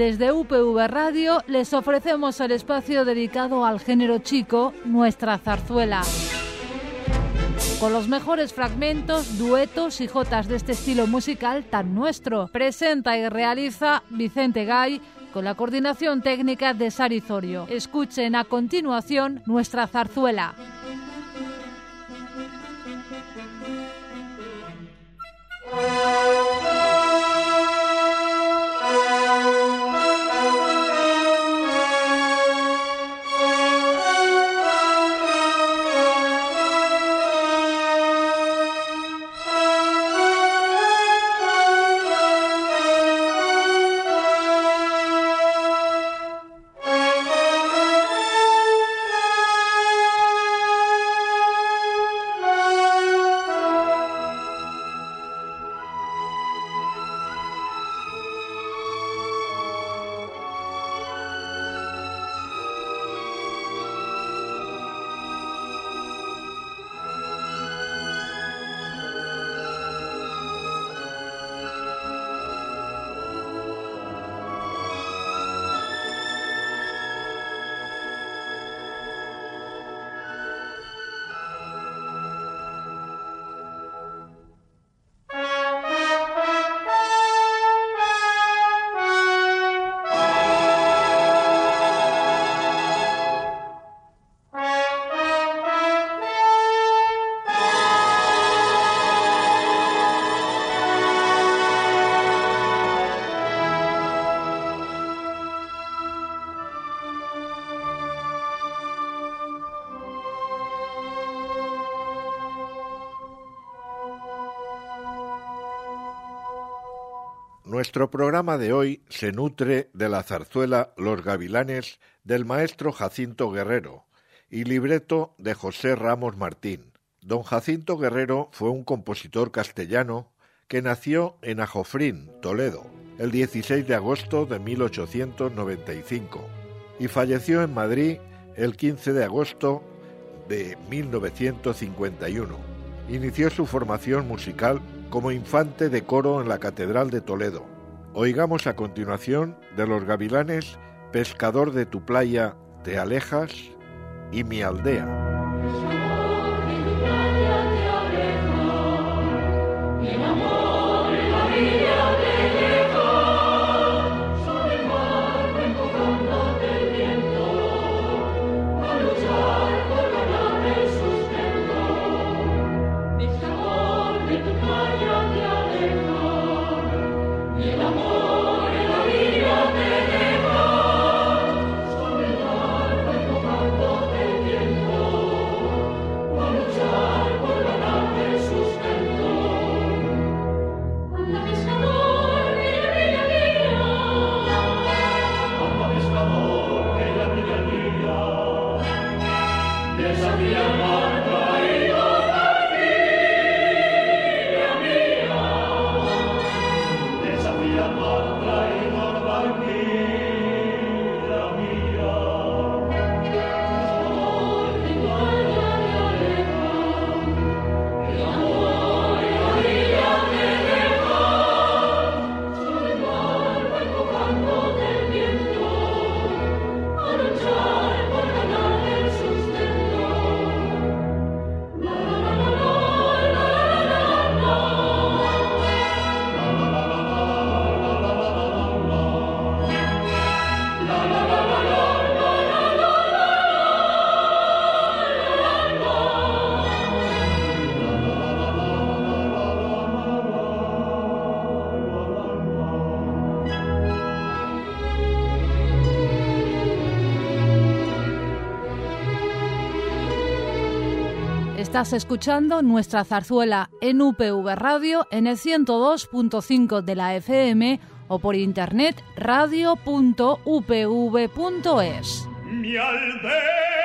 Desde UPV Radio les ofrecemos el espacio dedicado al género chico, Nuestra Zarzuela. Con los mejores fragmentos, duetos y jotas de este estilo musical tan nuestro. Presenta y realiza Vicente Gay con la coordinación técnica de Sari Zorio. Escuchen a continuación Nuestra Zarzuela. Nuestro programa de hoy se nutre de la zarzuela Los Gavilanes del maestro Jacinto Guerrero y libreto de José Ramos Martín. Don Jacinto Guerrero fue un compositor castellano que nació en Ajofrín, Toledo, el 16 de agosto de 1895 y falleció en Madrid el 15 de agosto de 1951. Inició su formación musical como infante de coro en la Catedral de Toledo. Oigamos a continuación de Los Gavilanes, Pescador de tu playa te alejas y Mi aldea. Estás escuchando Nuestra Zarzuela en UPV Radio en el 102.5 de la FM o por internet radio.upv.es. Mi aldea,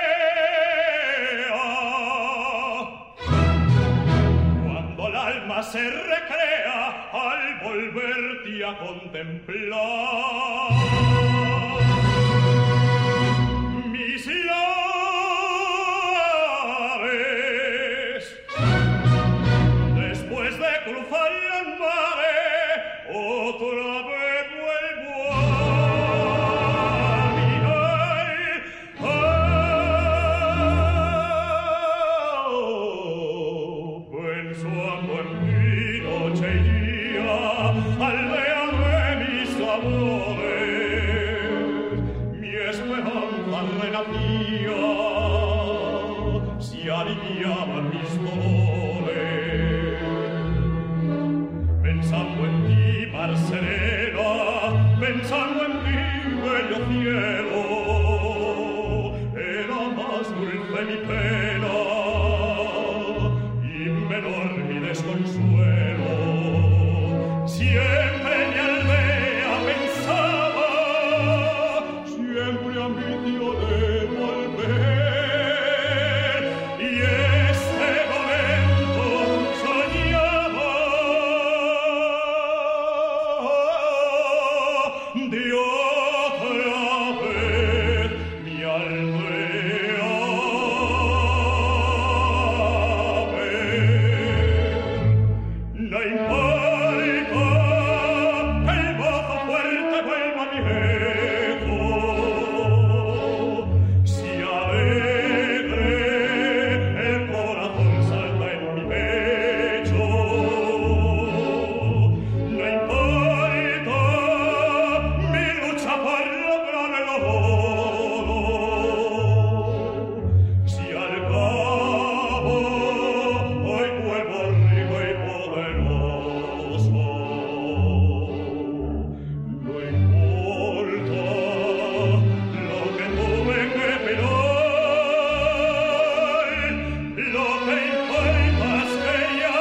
cuando el alma se recrea al volverte a contemplar. Mis cruzar el mare, otra vez vuelvo a esperanza renacía, si aliviaban mis dolores. Pensando en ti, mar serena, pensando en ti, bello cielo, era más dulce mi pena y menor mi desconsuelo. Siempre mi aldea pensaba, siempre ambició de volver, y este momento soñaba de otra vez mi aldea ver. No importa que el mozo fuerte vuelva a mi eco, si alegre el corazón salta en mi pecho. No importa mi lucha por lograr el oro, si al cabo hoy vuelvo rico y poderoso. No importa lo que tuve que penar, lo que importa es que ya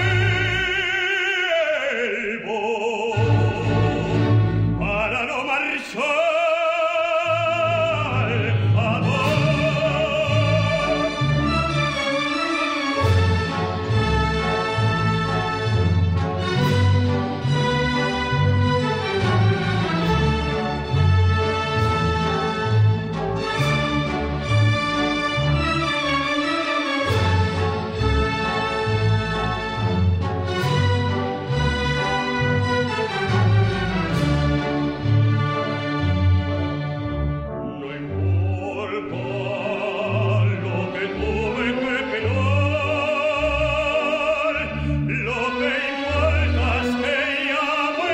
vuelvo para no marchar atrás. No importa lo que tuve que penar, lo que importa es que ya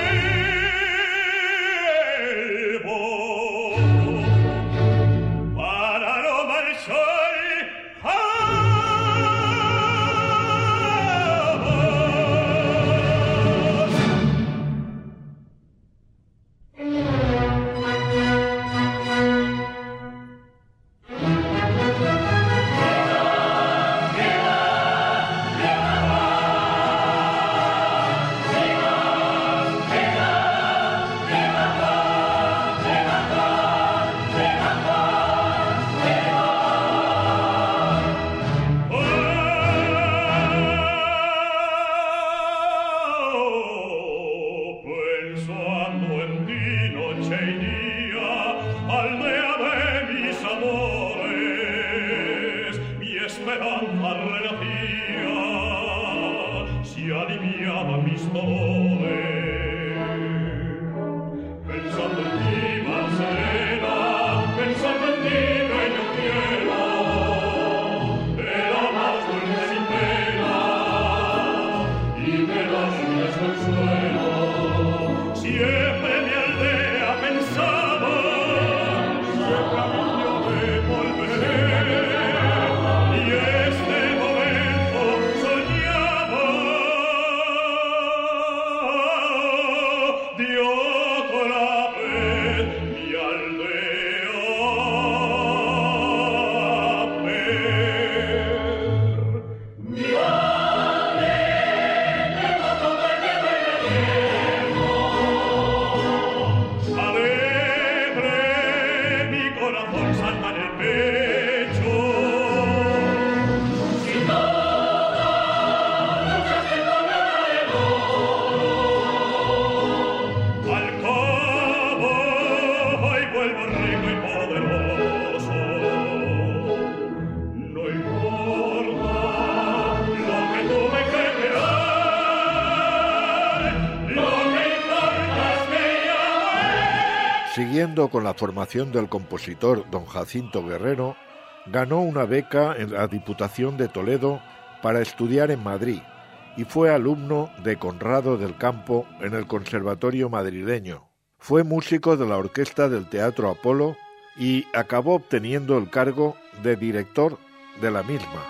vuelvo para no marchar pensando en ti noche y día, aldea de mis amores, mi esperanza renacía, si aliviaba mis dolores. Pensando en ti, mar serena, pensando en ti, bello cielo, era más dulce mi pena y menos mi desconsuelo. Siempre mi aldea pensaba, siempre ambició de volver, y este momento soñaba de otra vez mi aldea ver. Mi alegre mi corazón salta en el pecho. Si toda lucha se logra el oro, al cabo hoy vuelvo rico y poderoso. No importa lo que tuve que penar, lo que importa es que ya Siguiendo con la formación del compositor don Jacinto Guerrero, ganó una beca en la Diputación de Toledo para estudiar en Madrid y fue alumno de Conrado del Campo en el Conservatorio madrileño. Fue músico de la orquesta del Teatro Apolo y acabó obteniendo el cargo de director de la misma.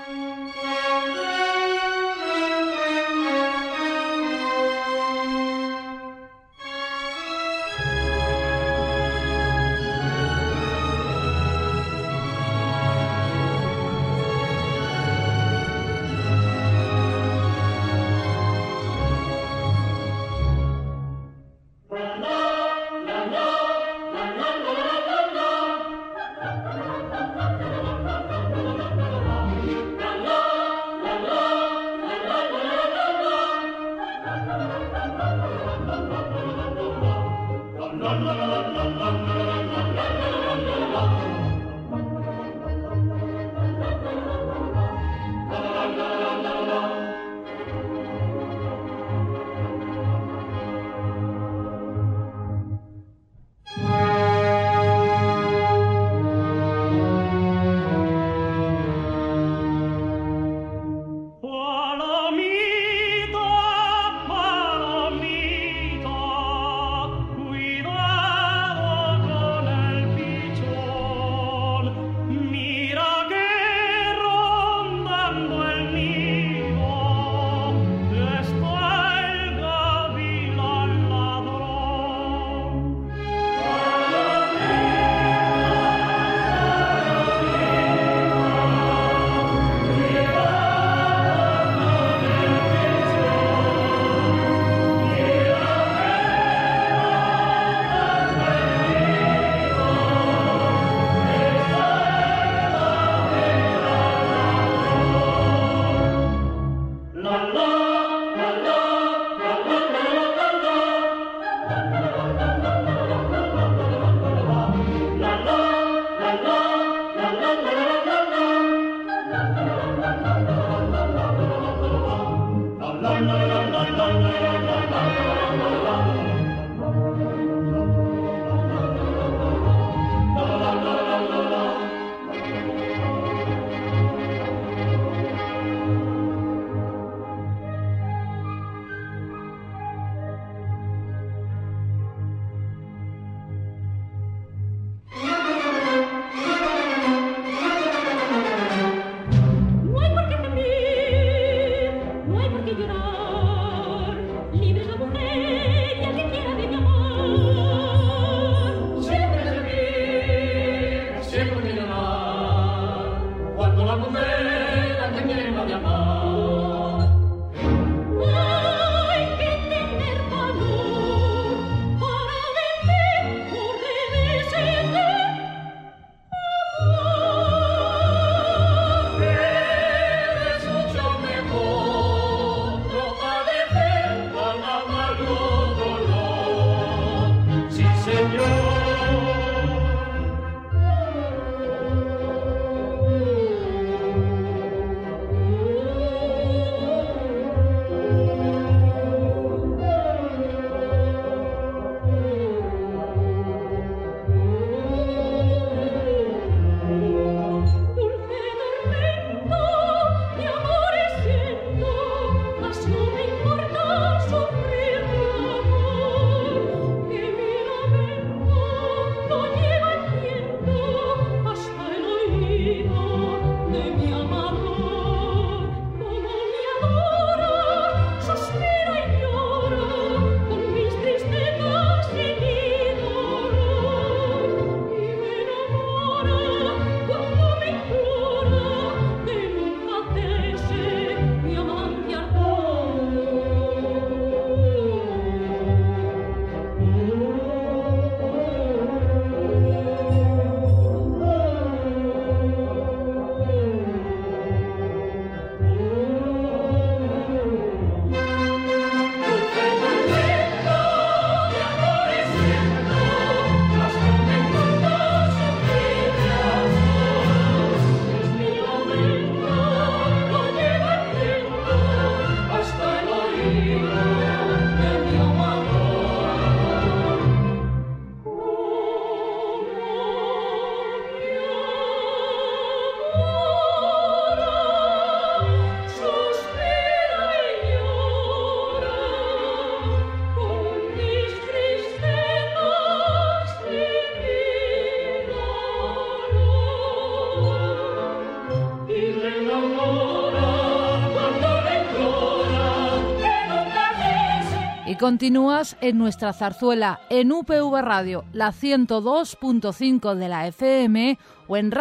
continúas en nuestra zarzuela en UPV Radio, la 102.5 de la FM o en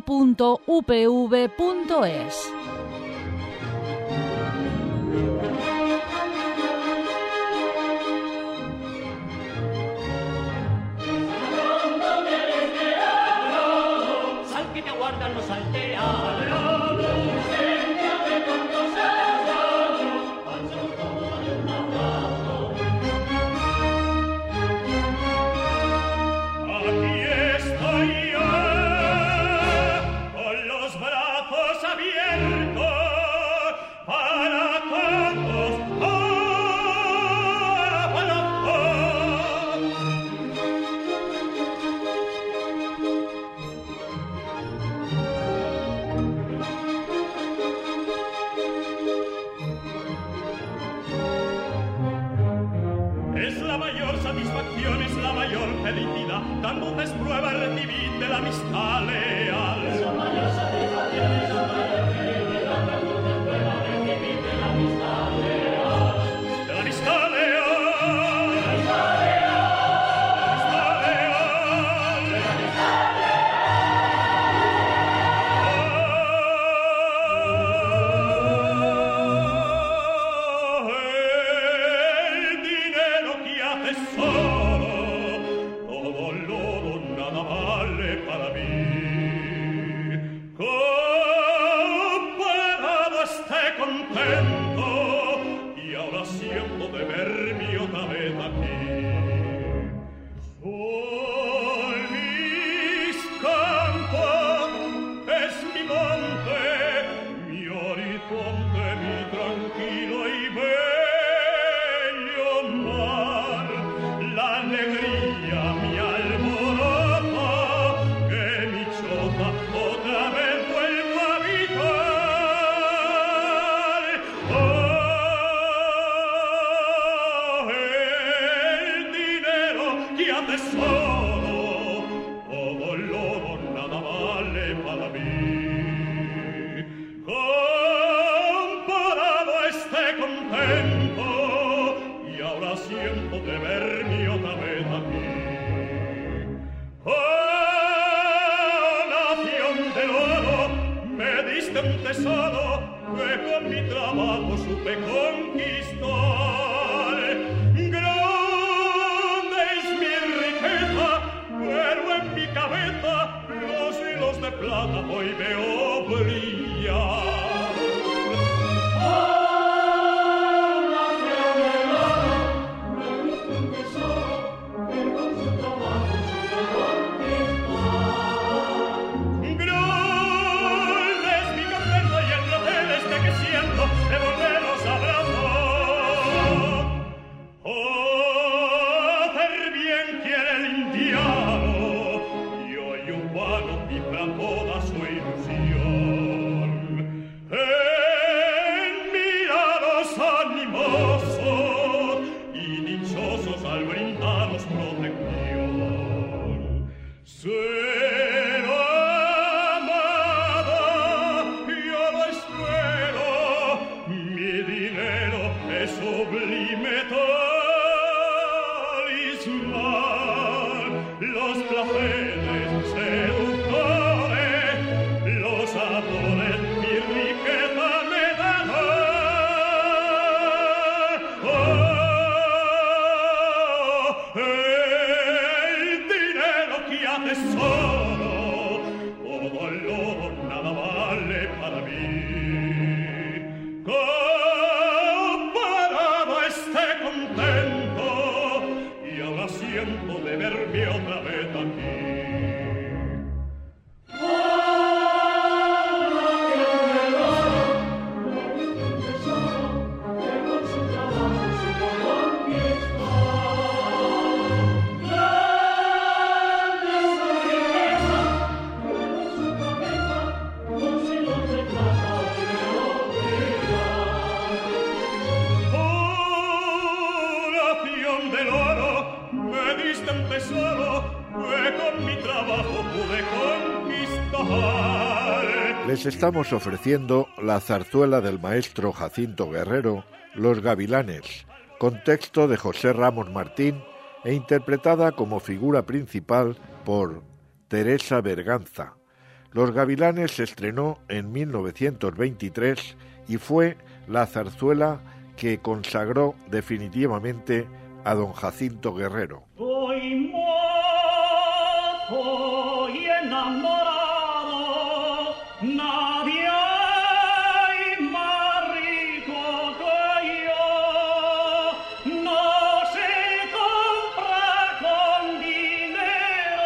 radio.upv.es. Sal que te aguardan los aldeanos. Dando unas pruebas recibí de la amistad leal. Esa mayor satisfacción, esa mayor felicidad, dando unas pruebas recibí de la amistad leal. De la amistad leal. De la amistad leal. De la amistad leal. El dinero que hace solo para mí, comparado esté contento y ahora siento de verme otra vez aquí. Son mis campos, es mi monte, mi horizonte, mi tranquilo y bello mar, la alegría, mi alboroto, otra vez vuelvo a habitar. Oh, el dinero que atesoro, todo el oro nada vale para mí. Comparado esté contento y ahora siento de verme otra vez aquí. Un tesoro que con mi trabajo supe conquistar. Grande es mi riqueza, pero en mi cabeza los hilos de plata hoy veo brillar. Toda su ilusión en mirados animosos y dichosos al brindaros protección. Ser amada, yo lo espero, mi dinero es sublime talismán, los placeres seductores, los amores mi riqueza me darán. Oh, el dinero que atesoro, todo el oro nada vale para mí. Comparado esté contento y ahora siento de verme otra vez aquí. Les estamos ofreciendo la zarzuela del maestro Jacinto Guerrero, Los Gavilanes, con texto de José Ramos Martín e interpretada como figura principal por Teresa Berganza. Los Gavilanes se estrenó en 1923 y fue la zarzuela que consagró definitivamente a don Jacinto Guerrero. Soy mozo y enamorado, nadie hay más rico que yo. No se compra con dinero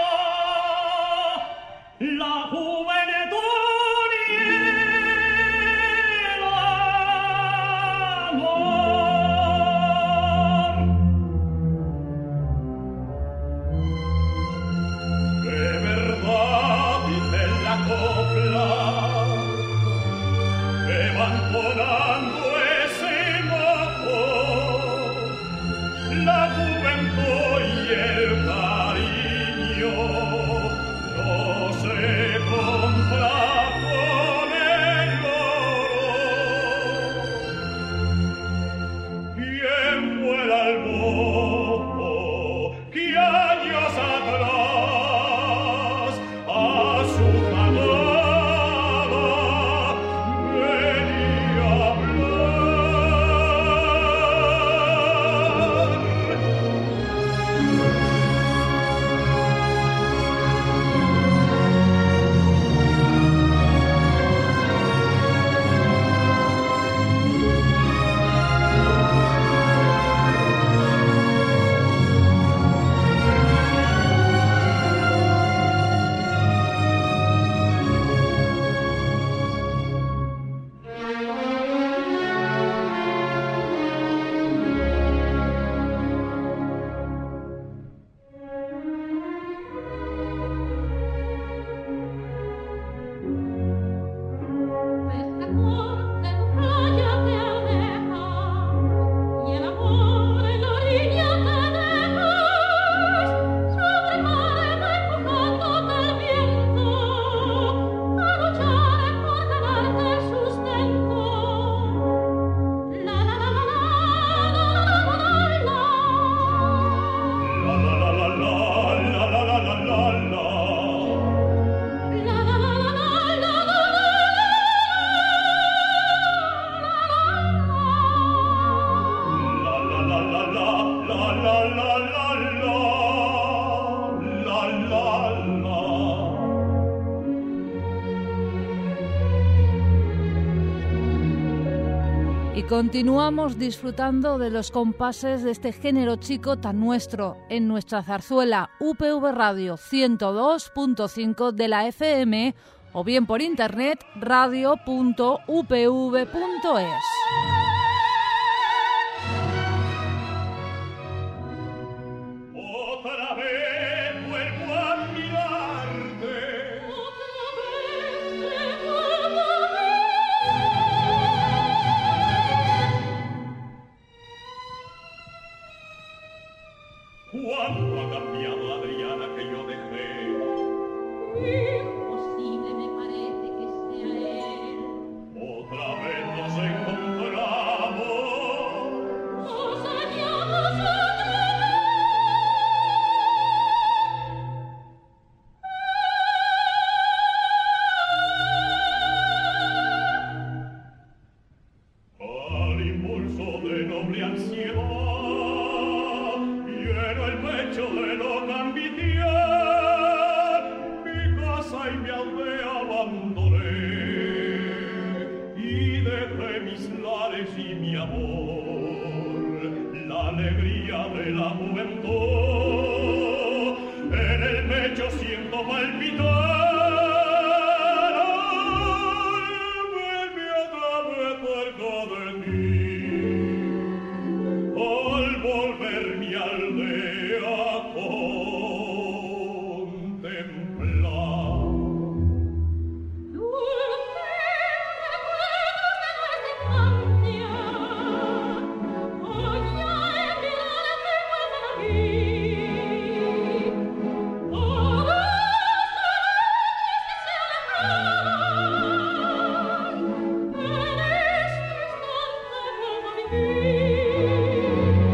la juventud. Abandonando ese mojo, la juventud y el cariño no se compra con el oro. ¿Quién fuera el mojo que años atrás a su Continuamos disfrutando de los compases de este género chico tan nuestro en nuestra zarzuela UPV Radio 102.5 de la FM o bien por internet radio.upv.es. ¿Cuánto ha cambiado Adriana que yo dejé? Imposible me parece que sea él. Otra vez nos encontramos. Nos hallamos otra vez. Al impulso de noble ansiedad de lo que ambitié, mi casa y mi aldea abandoné, y dejé mis lares y mi amor, la alegría de la juventud, en el pecho siento palpitar, verme otra vez cerca de ti, al volver mi aldea contemplar. vez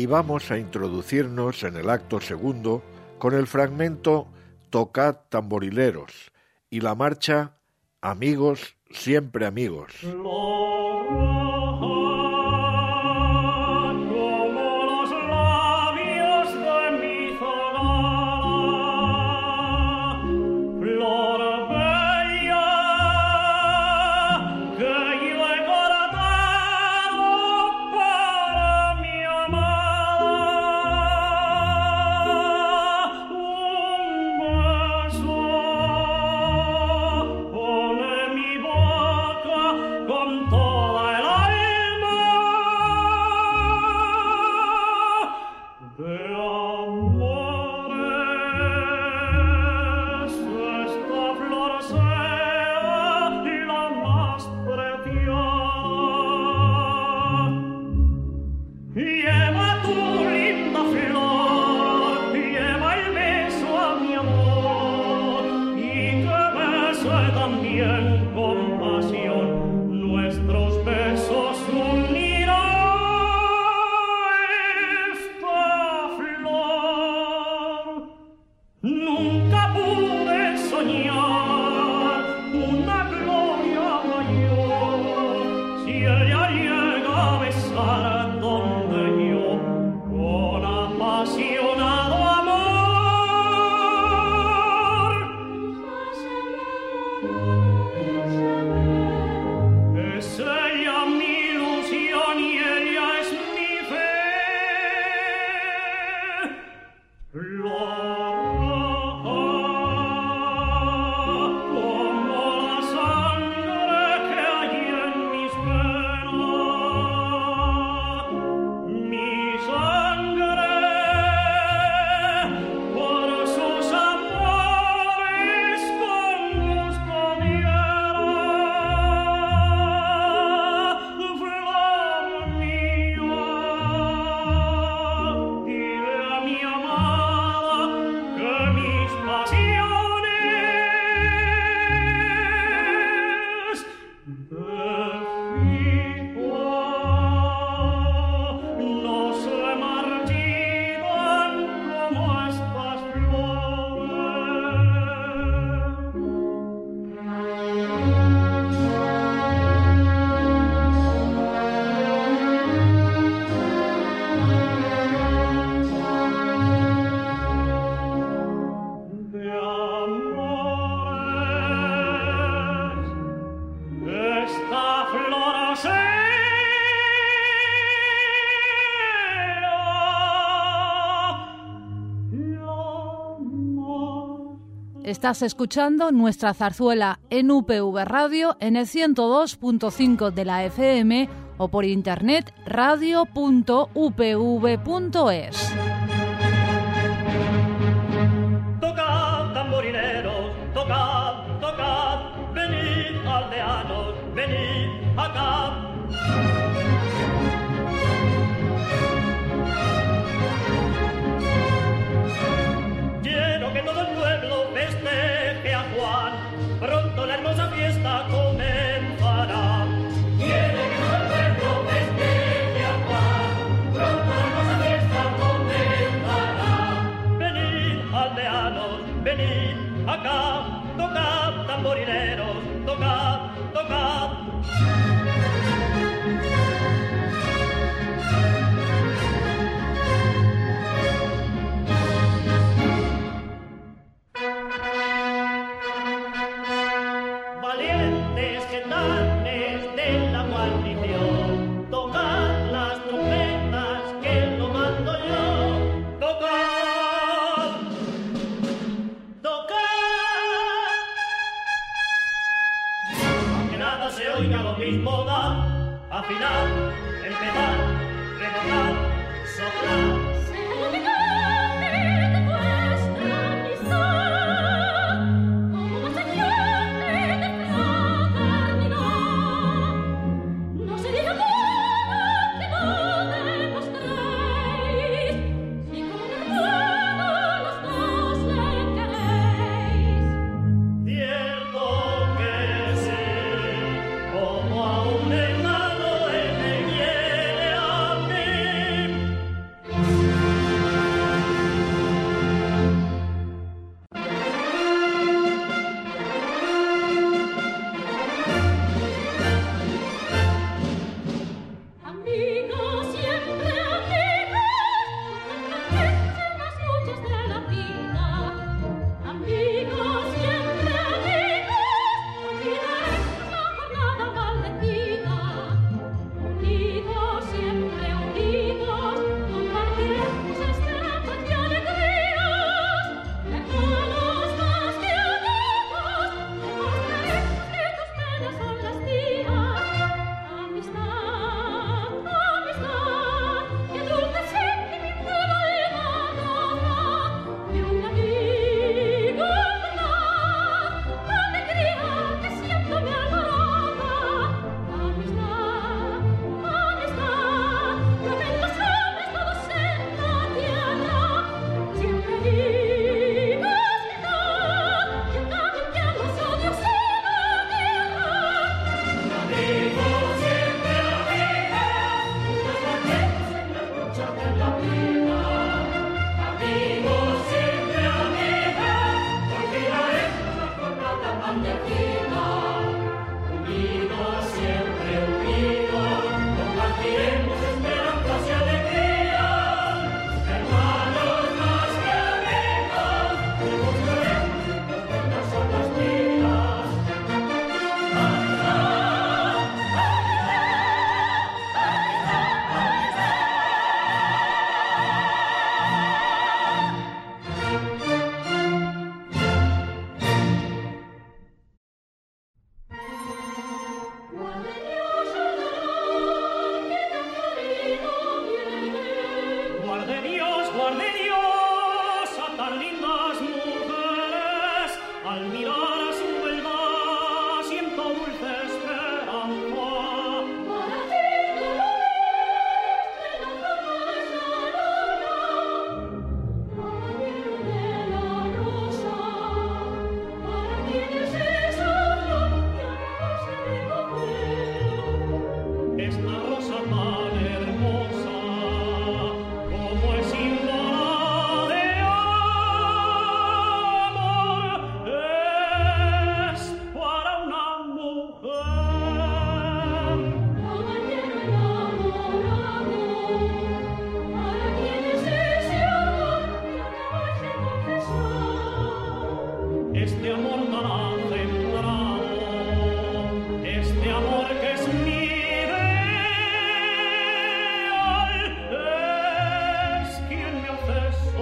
y vamos a introducirnos en el acto segundo con el fragmento Tocad tamborileros y la marcha Amigos, siempre amigos. Estás escuchando nuestra zarzuela en UPV Radio en el 102.5 de la FM o por internet radio.upv.es. Tocad, tamborileros, tocad, tocad, venid, aldeanos, venid acá. Quiero que todo el pueblo festeje a Juan, pronto la hermosa fiesta comenzará. Quiero que todo el pueblo festeje a Juan, pronto la hermosa fiesta comenzará. Venid, aldeanos, venid acá, tocad, tamborileros, tocad, tocad. Valientes gendarmes de la guarnición, tocad las trompetas que lo mando yo. Tocad, tocad. Aunque nada se oiga, lo mismo da. Afinar, empezar, rebotar, soplar. este amor tan acendrado, este amor que es mi ideal, es quien me hace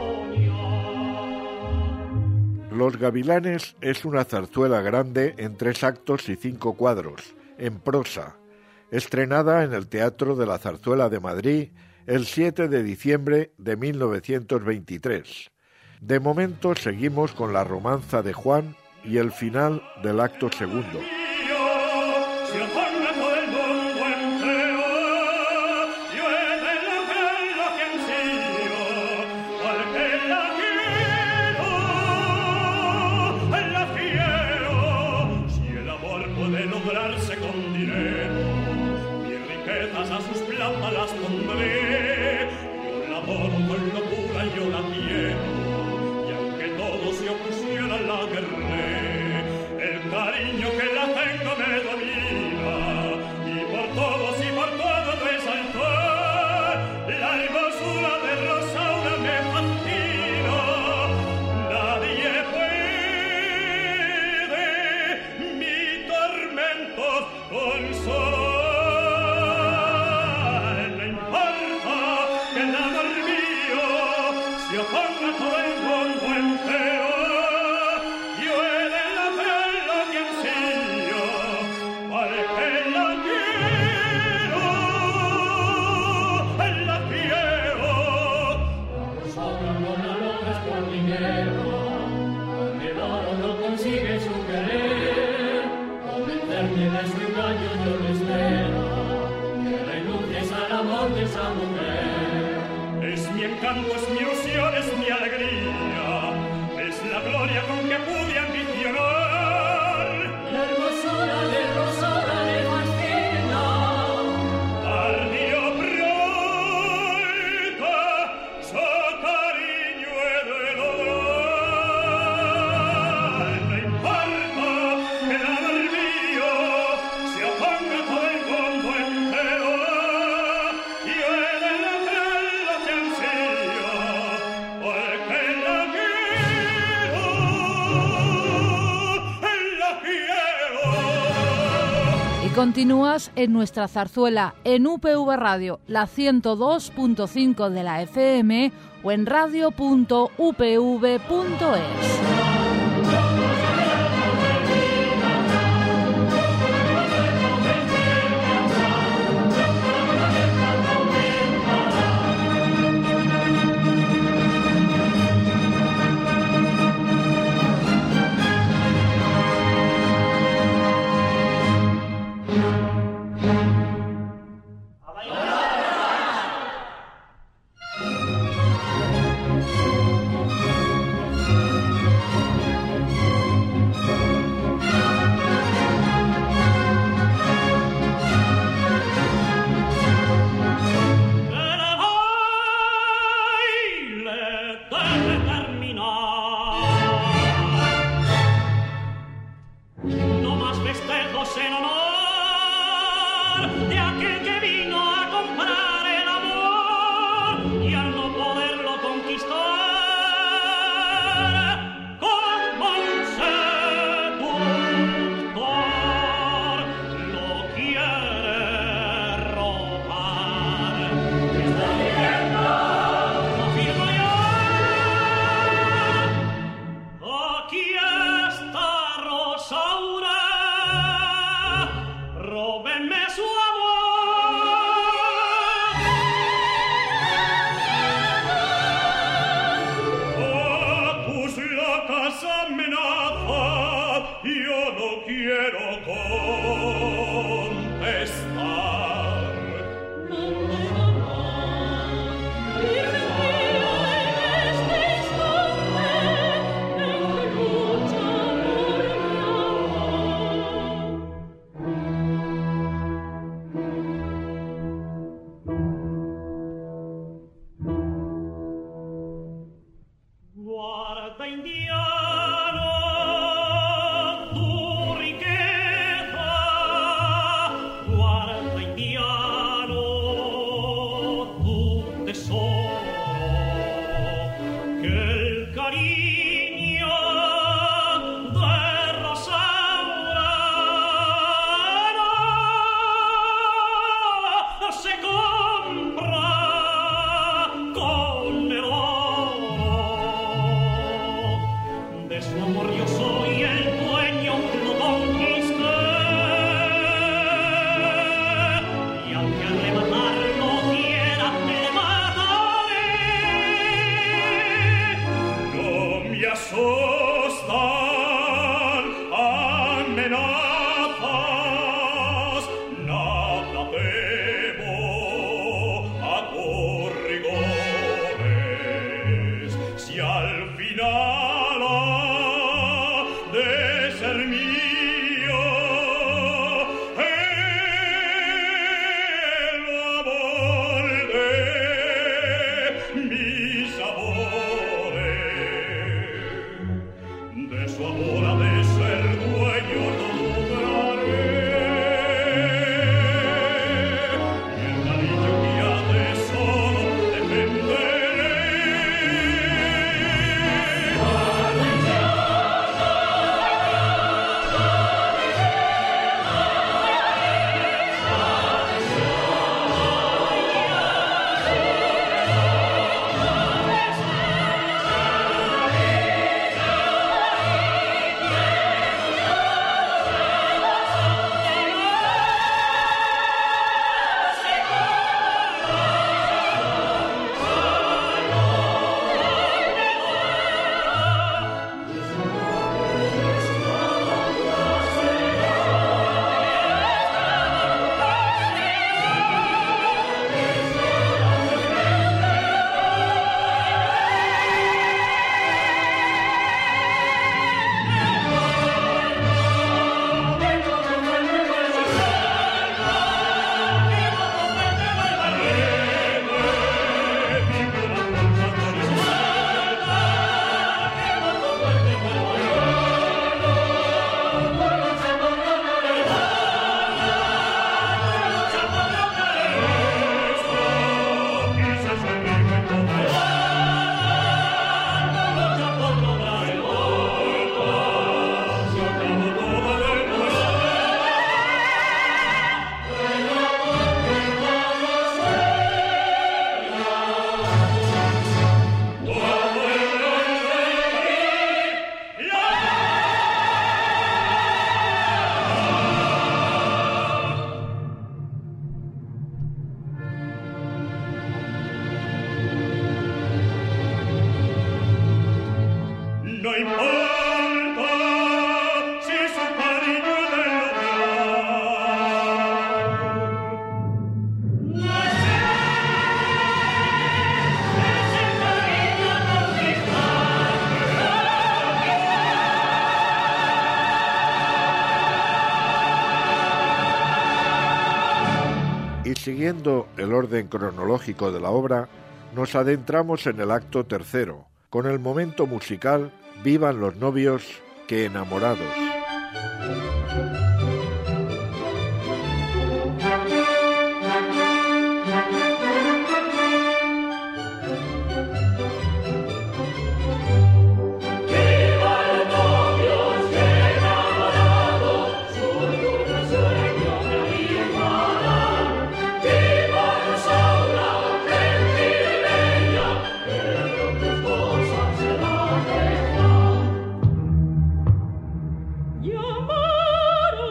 soñar. Los Gavilanes es una zarzuela grande en 3 actos y 5 cuadros, en prosa, estrenada en el Teatro de la Zarzuela de Madrid el 7 de diciembre de 1923. De momento seguimos con la romanza de Juan y el final del acto segundo. A sus plantas las pondré, yo la adoro con locura, yo la quiero, y aunque todos se opusieran la querré, el cariño que la tengo me domina, y por todos y por todo resaltar, la hermosura de Rosaura me fascina, nadie puede mi tormento consolar. Es mi encanto, es mi ilusión, es mi alegría, es la gloria con que pude ambicionar. La hermosura de Rosaura me fascina. Ardía pronta, su cariño he de lograr. No importa que el amor mío se oponga todo el mundo entero. Continúas en nuestra zarzuela en UPV Radio, la 102.5 de la FM o en radio.upv.es. Indiano, tu riqueza. ser mio e lo amor de mi sabore de su amor ha de ser dueño no dudaré y el cariño que ha de solo defenderé. No importa si su cariño es del hogar. No sé, es el cariño Y siguiendo el orden cronológico de la obra, nos adentramos en el acto tercero, con el momento musical Vivan los novios que enamorados. Io amaro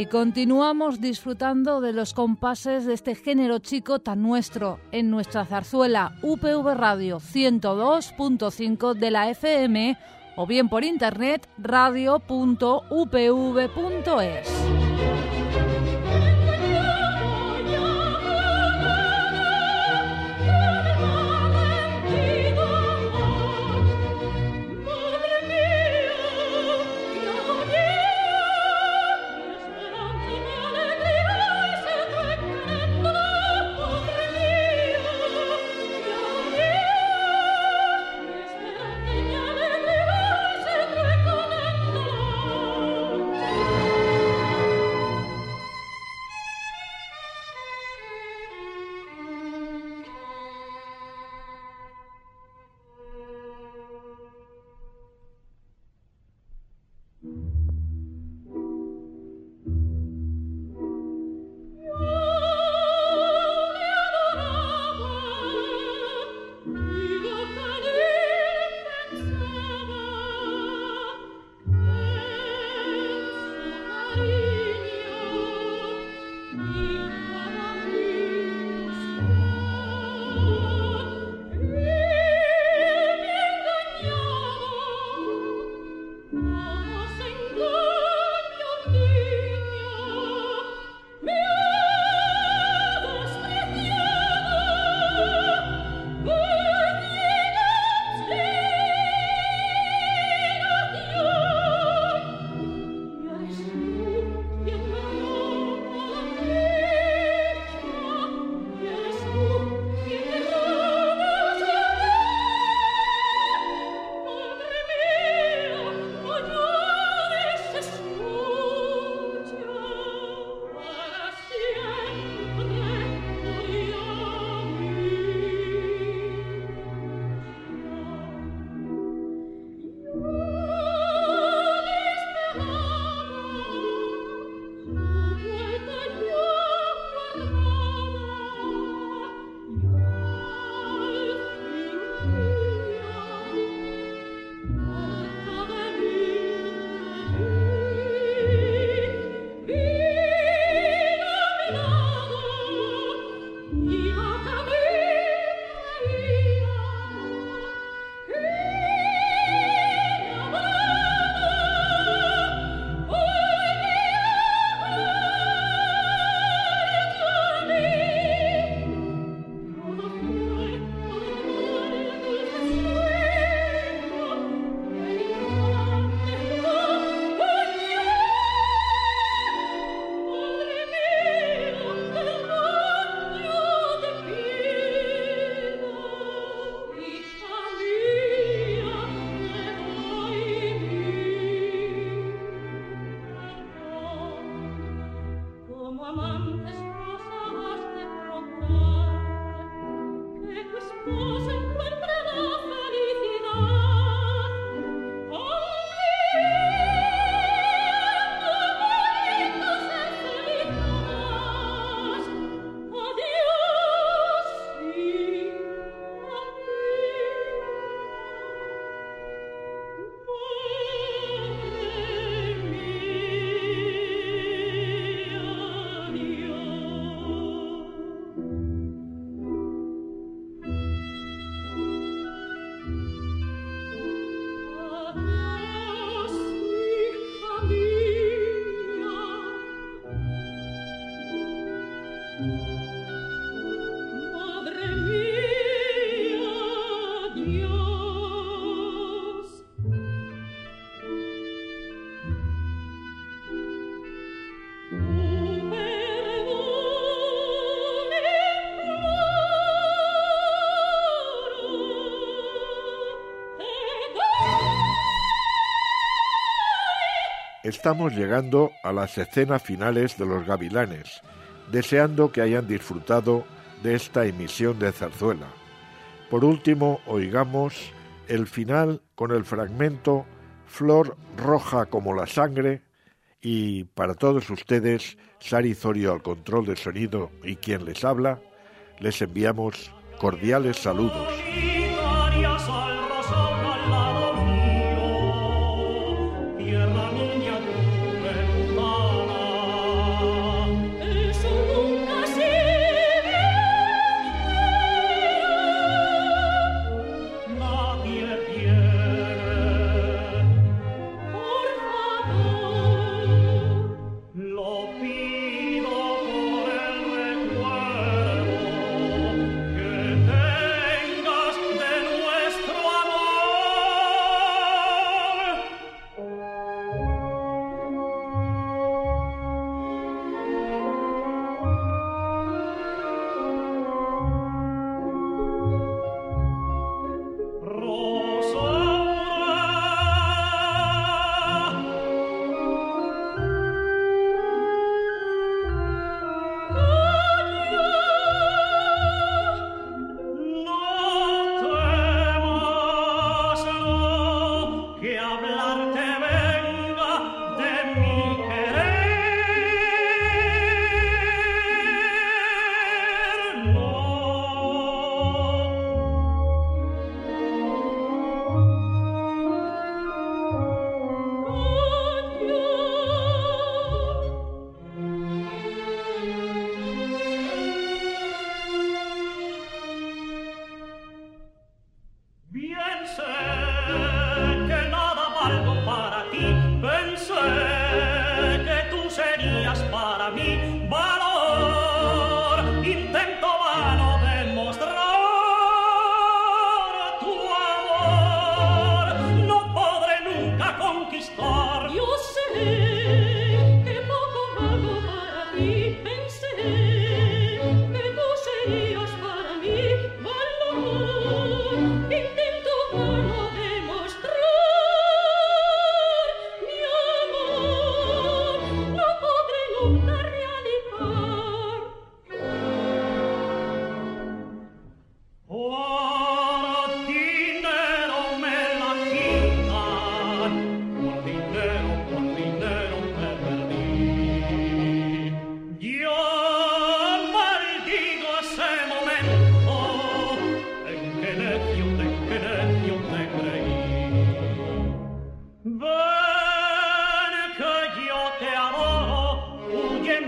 Y continuamos disfrutando de los compases de este género chico tan nuestro en nuestra zarzuela UPV Radio 102.5 de la FM o bien por internet radio.upv.es. Estamos llegando a las escenas finales de Los Gavilanes, deseando que hayan disfrutado de esta emisión de zarzuela. Por último, oigamos el final con el fragmento Flor roja como la sangre y, para todos ustedes, Sari Zorio al control de sonido y quien les habla, les enviamos cordiales saludos.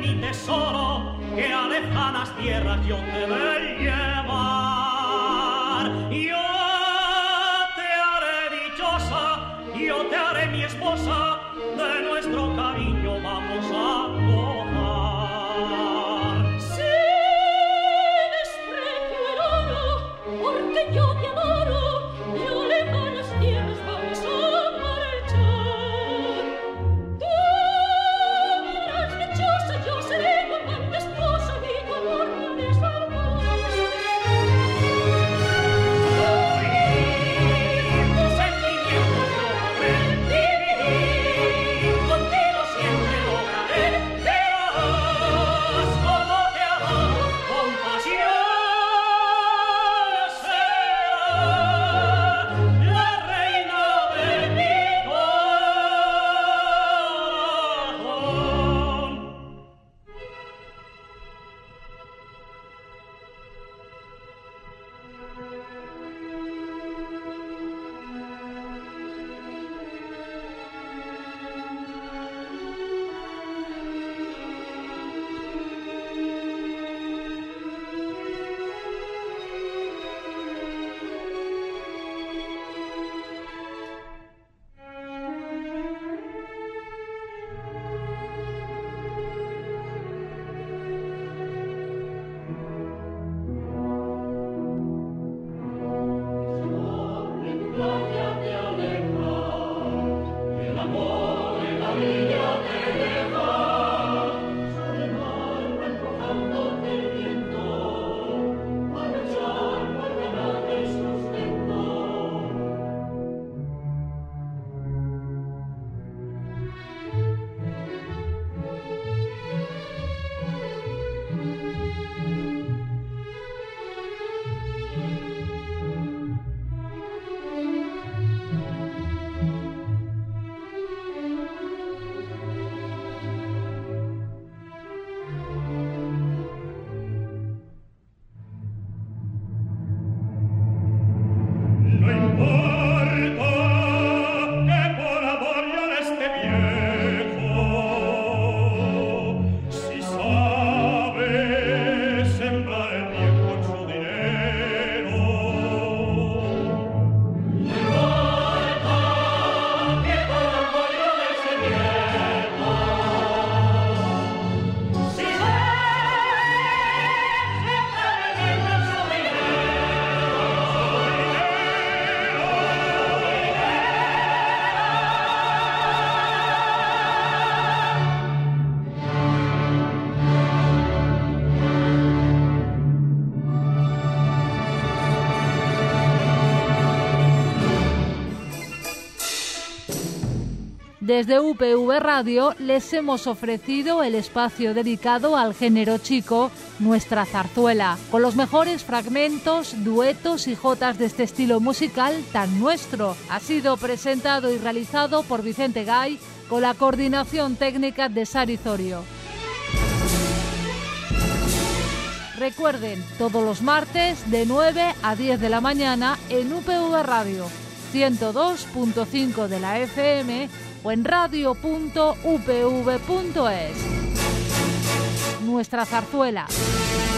mi tesoro, que a lejanas tierras yo te voy llevar. Yo te haré dichosa, yo te haré mi esposa, de nuestro cariño vamos a gozar. Si desprecio el oro, porque yo te adoro, yo lejanas tierras vamos a marchar. Tú me harás dichosa, yo seré tu amante esposa, y tu amor me ha de salvar. Tu sentimiento yo podré dividir, contigo siempre lograré, verás cómo te amo con pasión. Será la reina de mi corazón. No importa que por amor yo esté viejo, si sabe sembrar el bien con su dinero. No importa que por amor yo esté viejo, si sabe sembrar el bien con su dinero. Desde UPV Radio les hemos ofrecido el espacio dedicado al género chico, Nuestra Zarzuela, con los mejores fragmentos, duetos y jotas de este estilo musical tan nuestro. Ha sido presentado y realizado por Vicente Gay, con la coordinación técnica de Sari Zorio. Recuerden, todos los martes de 9 a 10 de la mañana en UPV Radio, 102.5 de la FM o en radio.upv.es. Nuestra Zarzuela.